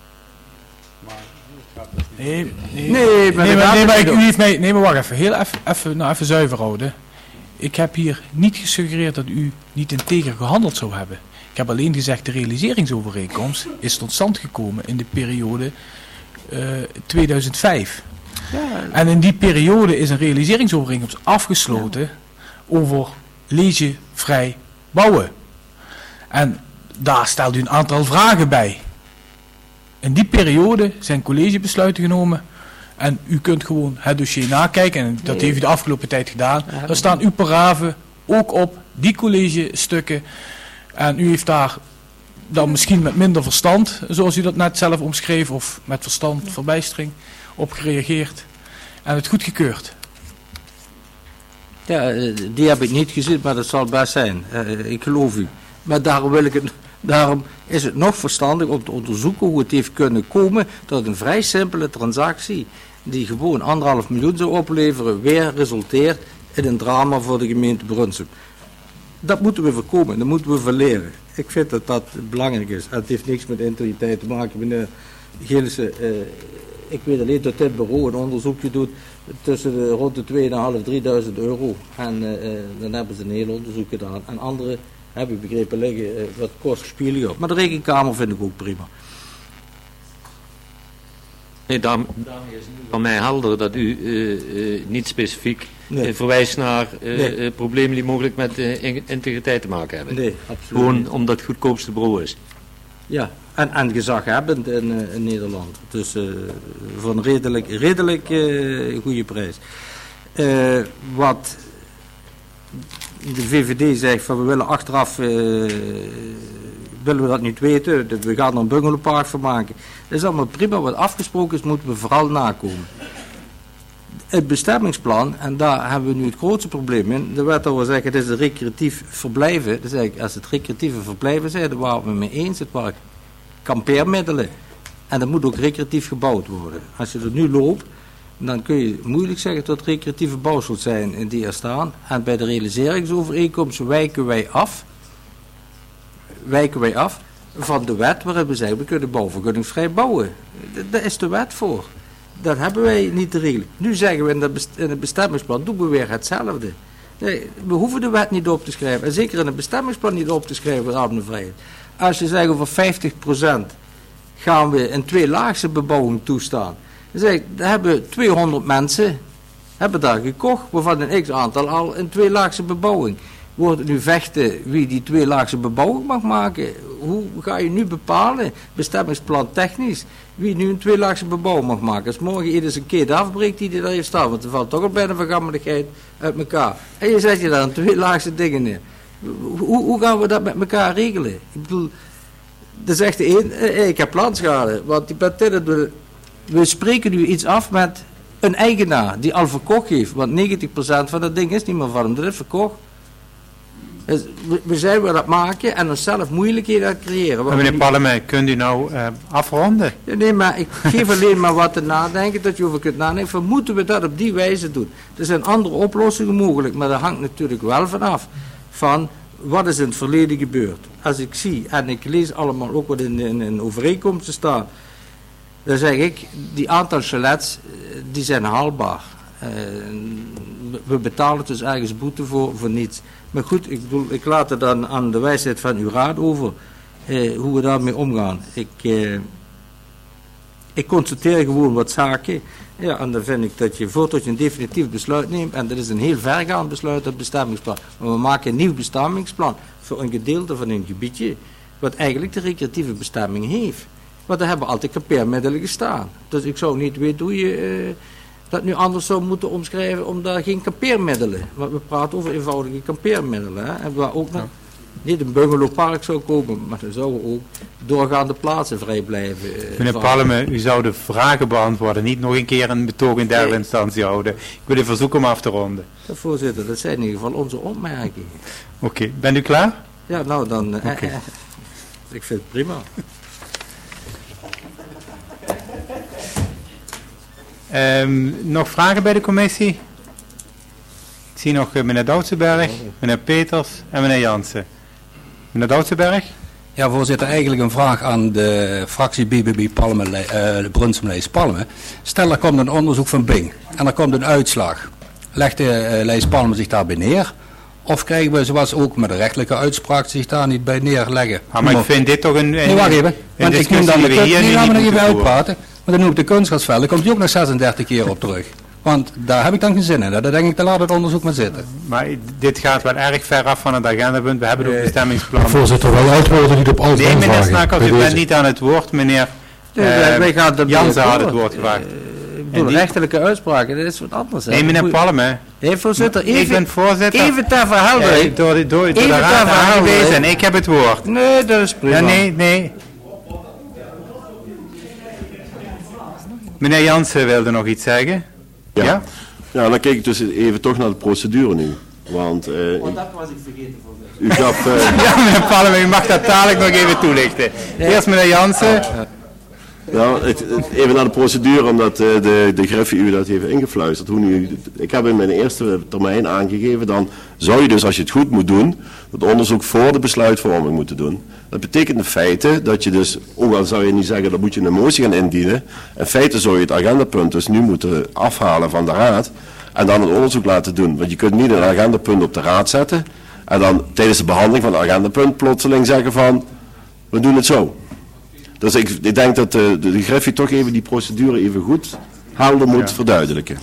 Nee, nee, nee, maar, nee, maar, nee, maar ik, u heeft mij, nee, maar wacht even, heel even, even, nou, even zuiver houden. Ik heb hier niet gesuggereerd dat u niet integer gehandeld zou hebben. Ik heb alleen gezegd, de realiseringsovereenkomst is tot stand gekomen in de periode uh, tweeduizend vijf. Ja. En in die periode is een realiseringsovereenkomst afgesloten ja. over legevrij bouwen. En daar stelt u een aantal vragen bij. In die periode zijn collegebesluiten genomen en u kunt gewoon het dossier nakijken en dat nee. heeft u de afgelopen tijd gedaan. Ja, daar staan uw paragrafen ook op, die collegestukken. En u heeft daar dan misschien met minder verstand, zoals u dat net zelf omschreef, of met verstand, verbijstering, op gereageerd en het goedgekeurd. Ja, die heb ik niet gezien, maar dat zal best zijn. Uh, ik geloof u. Maar daarom, wil ik het, daarom is het nog verstandig om te onderzoeken hoe het heeft kunnen komen dat een vrij simpele transactie, die gewoon anderhalf miljoen zou opleveren, weer resulteert in een drama voor de gemeente Brunsum. Dat moeten we voorkomen, dat moeten we verleren. Ik vind dat dat belangrijk is. Het heeft niks met integriteit te maken. Meneer Gillissen, uh, ik weet alleen dat dit bureau een onderzoekje doet tussen de, rond de tweeduizend vijfhonderd, drieduizend euro. En uh, uh, dan hebben ze een heel onderzoek gedaan. En andere hebben begrepen liggen uh, wat kost spieliger. Maar de rekenkamer vind ik ook prima. Nee, daarmee is het van mij helder dat u uh, uh, niet specifiek nee. uh, verwijst naar uh, nee. uh, problemen die mogelijk met uh, integriteit te maken hebben. Nee, absoluut Gewoon niet. omdat het goedkoopste bureau is. Ja, en, en gezaghebbend in, uh, in Nederland. Dus uh, voor een redelijk, redelijk uh, goede prijs. Uh, wat de V V D zegt van we willen achteraf... Uh, willen we dat niet weten, we gaan er een bungalowpark van maken. Dat is allemaal prima, wat afgesproken is, moeten we vooral nakomen. Het bestemmingsplan, en daar hebben we nu het grootste probleem in, de wethouder zegt het is een recreatief verblijven, dan zeg ik, als het recreatieve verblijven zijn, daar waren we mee eens, het waren kampeermiddelen. En dat moet ook recreatief gebouwd worden. Als je er nu loopt, dan kun je moeilijk zeggen dat het recreatieve bouwsels zijn die er staan. En bij de realiseringsovereenkomst wijken wij af, wijken wij af van de wet waarin we zeggen we kunnen bouwvergunningsvrij bouwen. Daar is de wet voor. Dat hebben wij niet te regelen. Nu zeggen we in, de best, in het bestemmingsplan doen we weer hetzelfde. Nee, we hoeven de wet niet op te schrijven. En zeker in het bestemmingsplan niet op te schrijven aan de vrijheid. Als je zegt over vijftig procent gaan we een tweelaagse bebouwing toestaan. Dan zeg ik, dan hebben tweehonderd mensen hebben daar gekocht, waarvan een x-aantal al een tweelaagse bebouwing. Wordt het nu vechten wie die tweelaagse bebouwing mag maken? Hoe ga je nu bepalen, bestemmingsplan technisch, wie nu een tweelaagse bebouwing mag maken? Als morgen ieder zijn keet afbreekt die er heeft staan, want er valt toch al bijna vergammeligheid uit elkaar. En je zet je daar een tweelaagse dingen neer. Hoe, hoe gaan we dat met elkaar regelen? Ik bedoel, dan zegt de een, eh, ik heb planschade, want die patent, we spreken nu iets af met een eigenaar die al verkocht heeft, want negentig procent van dat ding is niet meer van hem, dat is verkocht. Dus we zijn weer dat maken en onszelf moeilijkheden aan creëren. Maar meneer Parlement, kunt u nou uh, afronden? Ja, nee, maar ik geef alleen maar wat te nadenken, dat je over kunt nadenken. Van, moeten we dat op die wijze doen? Er zijn andere oplossingen mogelijk, maar dat hangt natuurlijk wel vanaf van wat is in het verleden gebeurd. Als ik zie, en ik lees allemaal ook wat in, in, in overeenkomsten staan, dan zeg ik, die aantal chalets, die zijn haalbaar. Uh, we betalen dus ergens boete voor, voor niets. Maar goed, ik bedoel, ik laat het dan aan de wijsheid van uw raad over, eh, hoe we daarmee omgaan. Ik, eh, ik constateer gewoon wat zaken. Ja, en dan vind ik dat je voordat je een definitief besluit neemt, en dat is een heel vergaand besluit, dat bestemmingsplan. Maar we maken een nieuw bestemmingsplan voor een gedeelte van een gebiedje, wat eigenlijk de recreatieve bestemming heeft. Want daar hebben altijd kampeermiddelen gestaan. Dus ik zou niet weten hoe je eh, dat nu anders zou moeten omschrijven, om daar geen kampeermiddelen. Want we praten over eenvoudige kampeermiddelen. Hè, en waar ook nog niet een bungalowpark zou komen, maar er zouden ook doorgaande plaatsen vrij blijven. Eh, Meneer Parlement, u zou de vragen beantwoorden, niet nog een keer een betoog in derde nee. instantie houden. Ik wil u verzoeken om af te ronden. Ja, voorzitter, dat zijn in ieder geval onze opmerkingen. Oké, okay. Bent u klaar? Ja, nou dan... Okay. Eh, Ik vind het prima. Um, nog vragen bij de commissie? Ik zie nog uh, meneer Doutsenberg, meneer Peters en meneer Jansen. Meneer Doutsenberg? Ja, voorzitter, eigenlijk een vraag aan de fractie B B B Palmen, uh, de Brunsum-Lees Palmen. Stel, er komt een onderzoek van Bing en er komt een uitslag. Legt de uh, Lees Palmen zich daarbij neer? Of krijgen we, zoals ook met de rechtelijke uitspraak, zich daar niet bij neerleggen? Ah, maar ik vind dit toch een... een nee, wacht even. Want ik neem dan de kunst... Nee, laten we nog even uitpraten. Maar dan noem ik de kunstgrasveld, daar komt hij ook nog zesendertig keer op terug. Want daar heb ik dan geen zin in. Daar denk ik, te laat het onderzoek maar zitten. Maar dit gaat wel erg ver af van het agendapunt. We hebben ook een bestemmingsplan. Voorzitter, wel antwoorden niet op alle vragen. Nee, meneer Snakkers, u bent niet aan het woord. Meneer uh, wij gaan de Jansen had het woord gevraagd. Door de rechterlijke uitspraken, dat is wat anders. Nee, meneer Palmen. Nee, voorzitter, even, ik ben voorzitter. Even ter verheldering. Uh, door, door, door, door de raad aangewezen en ik heb het woord. Nee, dat is prima. Ja, nee, nee. Meneer Jansen wilde nog iets zeggen. Ja. Ja, ja dan kijk ik dus even toch naar de procedure nu. Want, uh, Want dat was ik vergeten voor u gaf... Uh, ja, meneer Palmen, u mag dat dadelijk nog even toelichten. Nee. Eerst meneer Jansen. Uh, uh. Ja, het, het, even naar de procedure, omdat uh, de, de Griffie u dat heeft ingefluisterd. Hoe nu, ik heb in mijn eerste termijn aangegeven, dan zou je dus, als je het goed moet doen, het onderzoek voor de besluitvorming moeten doen. Dat betekent in feite dat je dus, ook al zou je niet zeggen, dan moet je een motie gaan indienen. In feite zou je het agendapunt dus nu moeten afhalen van de raad en dan het onderzoek laten doen. Want je kunt niet een agendapunt op de raad zetten en dan tijdens de behandeling van het agendapunt plotseling zeggen van, we doen het zo. Dus ik, ik denk dat de, de, de Griffie toch even die procedure even goed helder moet ja. verduidelijken.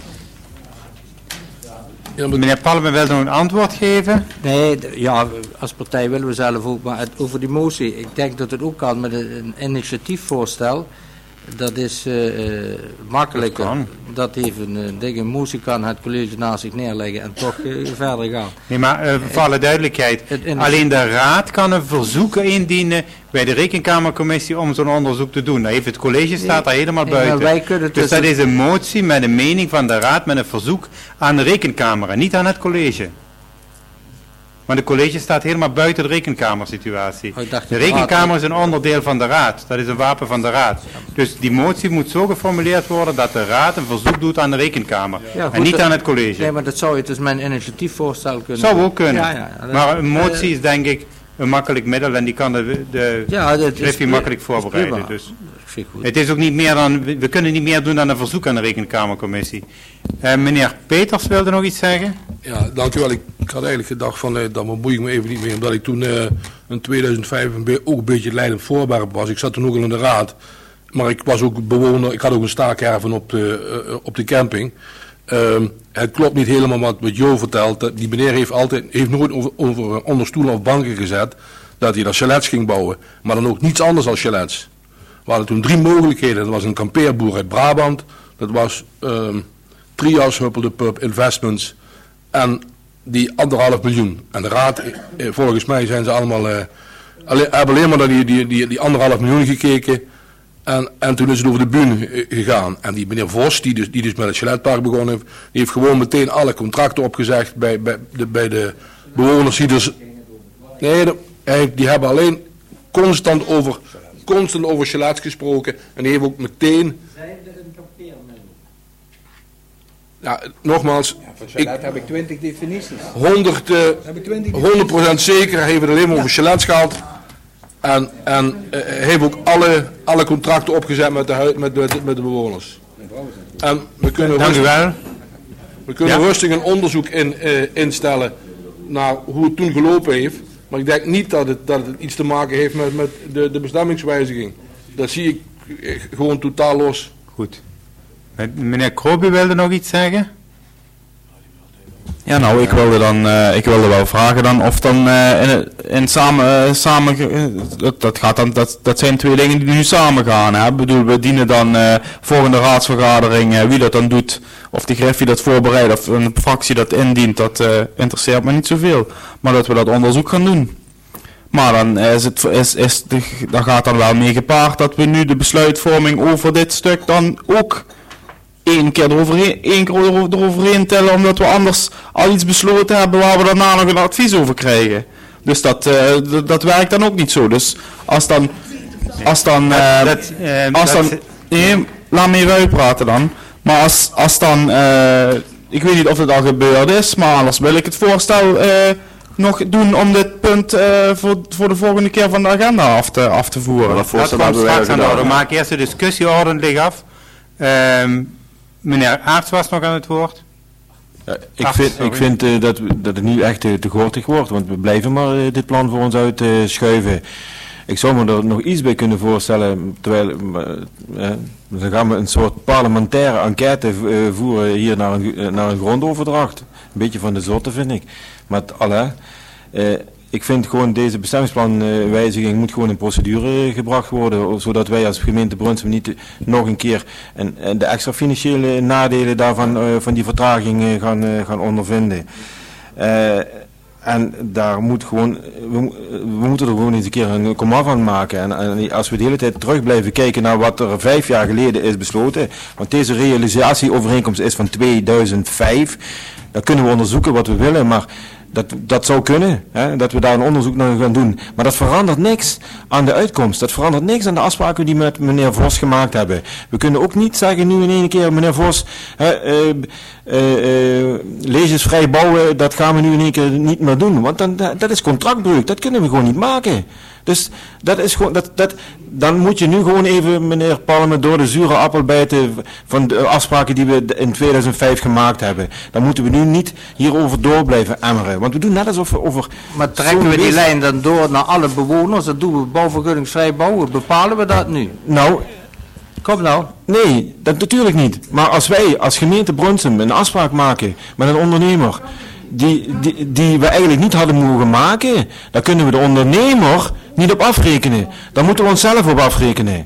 Ja, meneer Palmen wil nog een antwoord geven? Nee, ja, als partij willen we zelf ook, maar het, over die motie, ik denk dat het ook kan met een, een initiatiefvoorstel. Dat is uh, uh, makkelijker. Dat, dat even uh, ding, een motie kan het college naast zich neerleggen en toch uh, verder gaan. Nee, maar uh, voor alle duidelijkheid, het, het, alleen de raad kan een verzoek indienen bij de rekenkamercommissie om zo'n onderzoek te doen. Dan heeft het college staat daar helemaal nee, buiten. Wij kunnen dus dat is een motie met een mening van de raad met een verzoek aan de rekenkamer en niet aan het college. Maar de college staat helemaal buiten de rekenkamersituatie. Oh, de rekenkamer is een onderdeel van de raad. Dat is een wapen van de raad. Dus die motie moet zo geformuleerd worden dat de raad een verzoek doet aan de rekenkamer. Ja, goed, en niet aan het college. Nee, maar dat zou je dus mijn initiatiefvoorstel kunnen Zou ook kunnen. Ja, ja, dat, maar een motie is denk ik een makkelijk middel en die kan de, de ja, Griffie makkelijk voorbereiden. Dus. Het is ook niet meer dan, we kunnen niet meer doen dan een verzoek aan de rekenkamercommissie. Uh, meneer Peters wilde nog iets zeggen? Ja, dank u wel. Ik, ik had eigenlijk gedacht van, uh, dat bemoei ik me even niet mee, omdat ik toen uh, in tweeduizend vijf ook een beetje leidend voorwerp was. Ik zat toen ook al in de raad, maar ik was ook bewoner, ik had ook een staakerven op de, uh, op de camping. Uh, het klopt niet helemaal wat, wat Jo vertelt. Die meneer heeft, altijd, heeft nooit over, over, onder stoelen of banken gezet dat hij daar chalets ging bouwen, maar dan ook niets anders dan chalets. We hadden toen drie mogelijkheden. Dat was een kampeerboer uit Brabant. Dat was um, Trias, Huppelde Pub, Investments. En die anderhalf miljoen. En de raad, eh, volgens mij zijn ze allemaal... Eh, alleen, hebben alleen maar naar die, die, die, die anderhalf miljoen gekeken. En, en toen is het over de bühne eh, gegaan. En die meneer Vos, die dus, die dus met het chaletpark begonnen heeft... die heeft gewoon meteen alle contracten opgezegd bij, bij, de, bij de bewoners die dus... Nee, de, hij, die hebben alleen constant over... constant over chalets gesproken en die heeft ook meteen... Zijn er een kampeermiddel? Ja, nogmaals... Ja, voor chalet ik, heb ik twintig definities. honderd, uh, heb ik twintig honderd procent zeker, hij heeft het alleen maar ja. over chalets gehad. En, en uh, heeft ook alle, alle contracten opgezet met de, met de, met de bewoners. En we kunnen, Dank rustig, u wel. we kunnen ja. rustig een onderzoek in, uh, instellen naar hoe het toen gelopen heeft. Maar ik denk niet dat het, dat het iets te maken heeft met, met de, de bestemmingswijziging. Dat zie ik gewoon totaal los. Goed. Meneer Krobi wilde nog iets zeggen? Ja, nou, ik wilde dan, uh, ik wilde wel vragen dan of dan uh, in, in samen, uh, samen uh, dat, dat gaat dan, dat, dat zijn twee dingen die nu samen gaan. Hè? Ik bedoel, we dienen dan uh, volgende raadsvergadering uh, wie dat dan doet, of de Griffie dat voorbereidt of een fractie dat indient, dat uh, interesseert me niet zoveel. Maar dat we dat onderzoek gaan doen. Maar dan, is het, is, is de, dan gaat dan wel mee gepaard dat we nu de besluitvorming over dit stuk dan ook één keer eroverheen, één keer eroverheen tellen, omdat we anders al iets besloten hebben waar we daarna nog een advies over krijgen. Dus dat, uh, d- dat werkt dan ook niet zo. Dus als dan... Als dan... Uh, dat, uh, als dan dat, nee, laat me even uitpraten dan. Maar als, als dan... Uh, ik weet niet of het al gebeurd is, maar anders wil ik het voorstel... Uh, nog doen om dit punt uh, voor, voor de volgende keer van de agenda af te, af te voeren. Dat dat komt straks aan de orde. We maken eerst de discussie ordentlich af. Um, meneer Aerts was nog aan het woord. Ja, ik, Ach, vind, ik vind uh, dat, dat het nu echt uh, te gortig wordt, want we blijven maar uh, dit plan voor ons uit uh, schuiven. Ik zou me er nog iets bij kunnen voorstellen, terwijl uh, uh, dan gaan we een soort parlementaire enquête uh, voeren hier naar een, uh, naar een grondoverdracht. Een beetje van de zotte vind ik. Maar alle, uh, ik vind gewoon deze bestemmingsplanwijziging uh, moet gewoon in procedure gebracht worden, zodat wij als gemeente Brunsum niet uh, nog een keer en, en de extra financiële nadelen daarvan uh, van die vertraging uh, gaan, uh, gaan ondervinden. Uh, En daar moet gewoon, we, we moeten er gewoon eens een keer een komaf van maken. En, en als we de hele tijd terug blijven kijken naar wat er vijf jaar geleden is besloten, want deze realisatieovereenkomst is van tweeduizend vijf, dan kunnen we onderzoeken wat we willen, maar dat, dat zou kunnen, hè, dat we daar een onderzoek naar gaan doen. Maar dat verandert niks aan de uitkomst. Dat verandert niks aan de afspraken die we met meneer Vos gemaakt hebben. We kunnen ook niet zeggen nu in één keer, meneer Vos, hè, uh, uh, uh, leesjesvrij bouwen, dat gaan we nu in één keer niet meer doen. Want dan, dat is contractbreuk, dat kunnen we gewoon niet maken. Dus dat is gewoon, dat, dat, dan moet je nu gewoon even, meneer Palme, door de zure appel bijten van de afspraken die we in tweeduizend vijf gemaakt hebben. Dan moeten we nu niet hierover door blijven emmeren. Want we doen net alsof we over... Maar trekken we die lijn dan door naar alle bewoners? Dat doen we bouwvergunningsvrij bouwen. Bepalen we dat nu? Nou... Kom nou. Nee, dat natuurlijk niet. Maar als wij als gemeente Brunsum een afspraak maken met een ondernemer die, die, die we eigenlijk niet hadden mogen maken, dan kunnen we de ondernemer niet op afrekenen. Dan moeten we onszelf op afrekenen.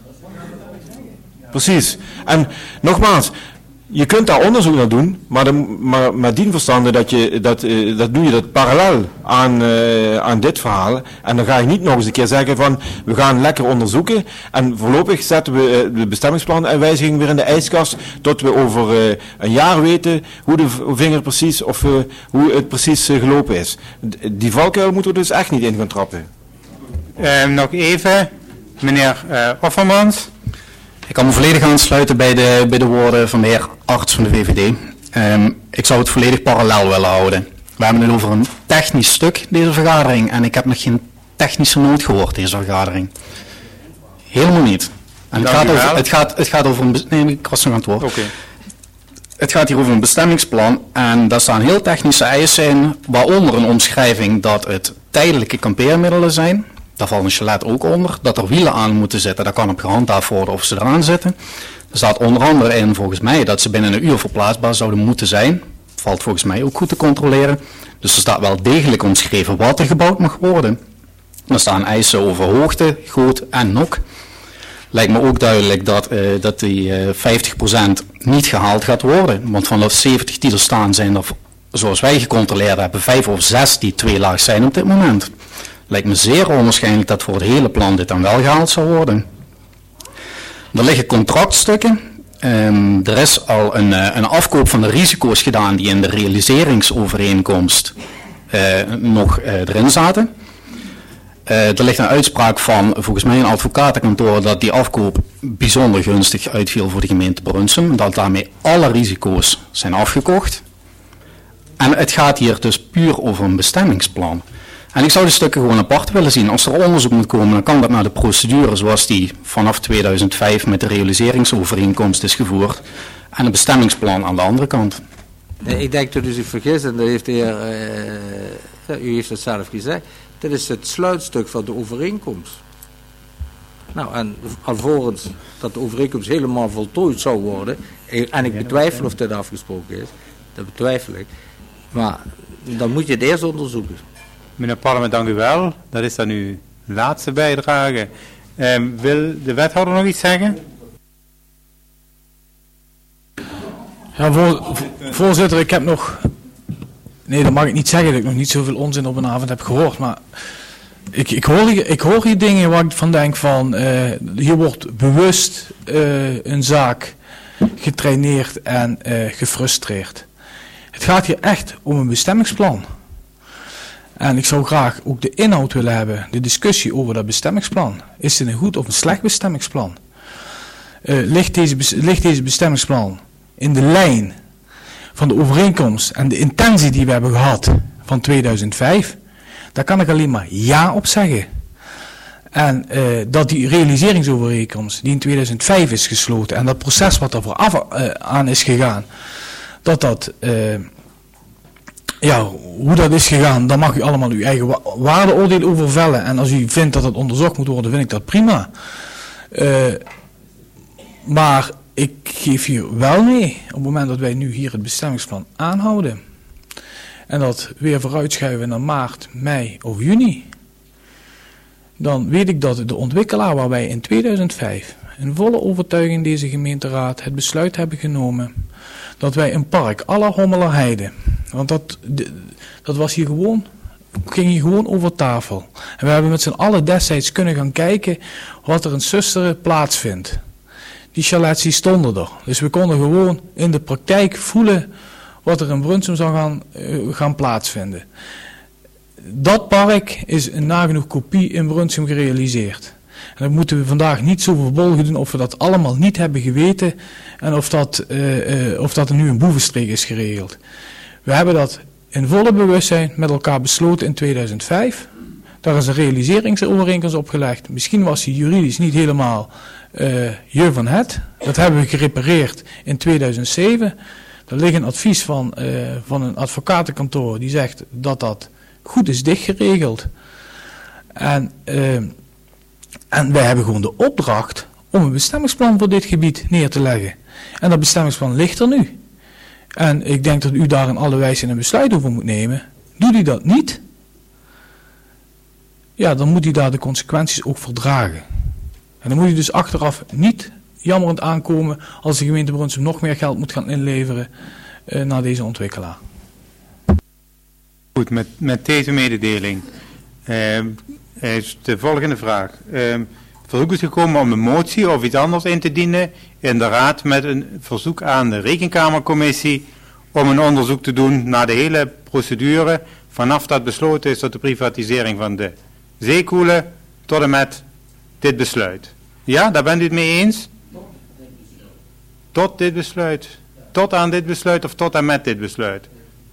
Precies. En nogmaals, je kunt daar onderzoek naar doen, maar, de, maar met dien verstande dat je dat, uh, dat doe je dat parallel aan, uh, aan dit verhaal. En dan ga je niet nog eens een keer zeggen van we gaan lekker onderzoeken en voorlopig zetten we uh, de bestemmingsplanwijziging weer in de ijskast tot we over uh, een jaar weten hoe de vinger precies of uh, hoe het precies uh, gelopen is. D- die valkuil moeten we dus echt niet in gaan trappen. Uh, nog even, meneer uh, Offermans. Ik kan me volledig aansluiten bij de, bij de woorden van de heer Aerts van de V V D. Um, ik zou het volledig parallel willen houden. We hebben het over een technisch stuk, deze vergadering. En ik heb nog geen technische noot gehoord, deze vergadering. Helemaal niet. En het gaat, over, het, gaat, het gaat over een... Nee, ik was nog aan het woord. Okay. Het gaat hier over een bestemmingsplan. En daar staan heel technische eisen in, waaronder een omschrijving dat het tijdelijke kampeermiddelen zijn. Daar valt een chalet ook onder, dat er wielen aan moeten zitten. Dat kan op gehandhaafd worden of ze eraan zitten. Er staat onder andere in, volgens mij, dat ze binnen een uur verplaatsbaar zouden moeten zijn. Valt volgens mij ook goed te controleren. Dus er staat wel degelijk omschreven wat er gebouwd mag worden. Er staan eisen over hoogte, grootte en nok. Lijkt me ook duidelijk dat, uh, dat die uh, vijftig procent niet gehaald gaat worden. Want van de zeventig die er staan zijn er, zoals wij gecontroleerd hebben, vijf of zes die twee laag zijn op dit moment. Lijkt me zeer onwaarschijnlijk dat voor het hele plan dit dan wel gehaald zal worden. Er liggen contractstukken. Um, er is al een, uh, een afkoop van de risico's gedaan die in de realiseringsovereenkomst uh, nog uh, erin zaten. Uh, er ligt een uitspraak van volgens mij een advocatenkantoor dat die afkoop bijzonder gunstig uitviel voor de gemeente Brunsum. Dat daarmee alle risico's zijn afgekocht. En het gaat hier dus puur over een bestemmingsplan. En ik zou de stukken gewoon apart willen zien. Als er onderzoek moet komen, dan kan dat naar de procedure zoals die vanaf tweeduizend vijf met de realiseringsovereenkomst is gevoerd. En een bestemmingsplan aan de andere kant. Nee, ik denk dat u zich vergist, en dat heeft de heer, uh, u heeft het zelf gezegd. Dit is het sluitstuk van de overeenkomst. Nou, en alvorens dat de overeenkomst helemaal voltooid zou worden, en ik betwijfel of dit afgesproken is, dat betwijfel ik, maar dan moet je het eerst onderzoeken. Meneer Palme, dank u wel. Dat is dan uw laatste bijdrage. Uh, wil de wethouder nog iets zeggen? Ja, voor, voorzitter, ik heb nog... Nee, dat mag ik niet zeggen, dat ik nog niet zoveel onzin op een avond heb gehoord, maar... Ik, ik, hoor, hier, ik hoor hier dingen waar ik van denk van... Uh, hier wordt bewust uh, een zaak getraineerd en uh, gefrustreerd. Het gaat hier echt om een bestemmingsplan. En ik zou graag ook de inhoud willen hebben, de discussie over dat bestemmingsplan. Is het een goed of een slecht bestemmingsplan? Uh, ligt, deze, ligt deze bestemmingsplan in de lijn van de overeenkomst en de intentie die we hebben gehad van tweeduizend vijf? Daar kan ik alleen maar ja op zeggen. En uh, dat die realiseringsovereenkomst die in tweeduizend vijf is gesloten en dat proces wat er vooraf uh, aan is gegaan, dat dat, uh, ja, hoe dat is gegaan, daar mag u allemaal uw eigen wa waardeoordeel over vellen. En als u vindt dat het onderzocht moet worden, vind ik dat prima. Uh, maar ik geef hier wel mee, op het moment dat wij nu hier het bestemmingsplan aanhouden, en dat weer vooruitschuiven naar maart, mei of juni, dan weet ik dat de ontwikkelaar waar wij in tweeduizend vijf in volle overtuiging deze gemeenteraad het besluit hebben genomen dat wij een park à la Hommelerheide, want dat, dat was hier gewoon, ging hier gewoon over tafel. En we hebben met z'n allen destijds kunnen gaan kijken wat er in Susteren plaatsvindt. Die chalets die stonden er. Dus we konden gewoon in de praktijk voelen wat er in Brunsum zou gaan, uh, gaan plaatsvinden. Dat park is een nagenoeg kopie in Brunsum gerealiseerd. En dan moeten we vandaag niet zo verbolgen doen of we dat allemaal niet hebben geweten en of dat, uh, uh, of dat er nu een boevenstreek is geregeld. We hebben dat in volle bewustzijn met elkaar besloten in tweeduizend vijf. Daar is een realiseringsovereenkomst opgelegd. Misschien was die juridisch niet helemaal uh, je van het. Dat hebben we gerepareerd in tweeduizend zeven. Er ligt een advies van, uh, van een advocatenkantoor die zegt dat dat goed is dichtgeregeld. En, uh, en wij hebben gewoon de opdracht om een bestemmingsplan voor dit gebied neer te leggen. En dat bestemmingsplan ligt er nu. En ik denk dat u daar in alle wijze een besluit over moet nemen. Doet u dat niet, ja, dan moet u daar de consequenties ook voor dragen. En dan moet u dus achteraf niet jammerend aankomen als de gemeente Brunsum nog meer geld moet gaan inleveren uh, naar deze ontwikkelaar. Goed, met, met deze mededeling uh, is de volgende vraag. Uh, verzoek is gekomen om een motie of iets anders in te dienen in de raad met een verzoek aan de Rekenkamercommissie om een onderzoek te doen naar de hele procedure vanaf dat besloten is tot de privatisering van de zeekoelen tot en met dit besluit. Ja, daar bent u het mee eens? Tot dit besluit. Tot aan dit besluit of tot en met dit besluit?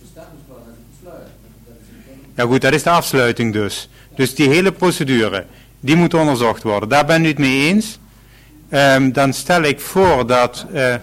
Ja goed, dat is de afsluiting dus. Dus die hele procedure, die moet onderzocht worden. Daar bent u het mee eens? Um, dan stel ik voor dat... Uh...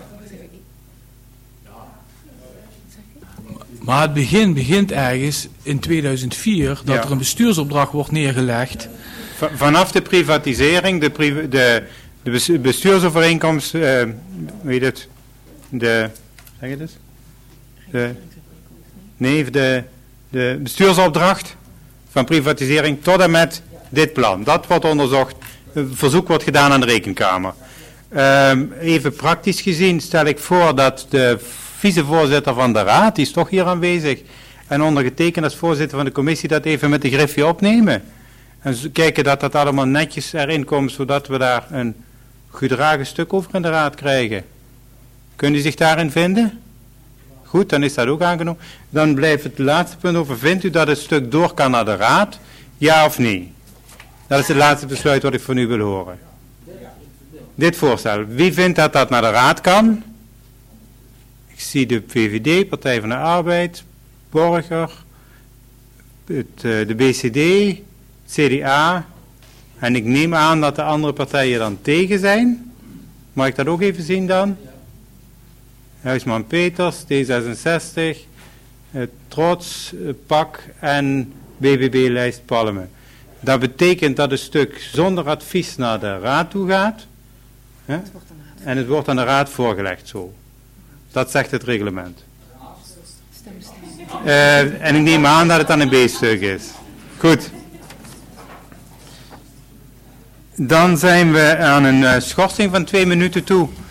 Maar het begin begint ergens in tweeduizend vier dat ja. er een bestuursopdracht wordt neergelegd. V vanaf de privatisering, de, priv de, de bestuursovereenkomst, uh, weet het, de, zeg je het? De, nee, de, de bestuursopdracht van privatisering tot en met dit plan. Dat wordt onderzocht, een verzoek wordt gedaan aan de Rekenkamer. Uh, even praktisch gezien stel ik voor dat de vicevoorzitter van de raad, die is toch hier aanwezig, en ondergetekend als voorzitter van de commissie dat even met de griffie opnemen. En kijken dat dat allemaal netjes erin komt, zodat we daar een gedragen stuk over in de raad krijgen. Kunt u zich daarin vinden? Goed, dan is dat ook aangenomen. Dan blijft het laatste punt over. Vindt u dat het stuk door kan naar de raad? Ja of nee? Dat is het laatste besluit wat ik van u wil horen. Dit voorstel. Wie vindt dat dat naar de raad kan? Ik zie de V V D, Partij van de Arbeid, Borger, het, de B C D, C D A. En ik neem aan dat de andere partijen dan tegen zijn. Mag ik dat ook even zien dan? Huisman Peters, D zesenzestig, eh, Trots, eh, P A C en B B B-lijst Palmen. Dat betekent dat het stuk zonder advies naar de raad toe gaat. Hè? En het wordt aan de raad voorgelegd zo. Dat zegt het reglement. Uh, en ik neem aan dat het dan een B-stuk is. Goed. Dan zijn we aan een uh, schorsing van twee minuten toe.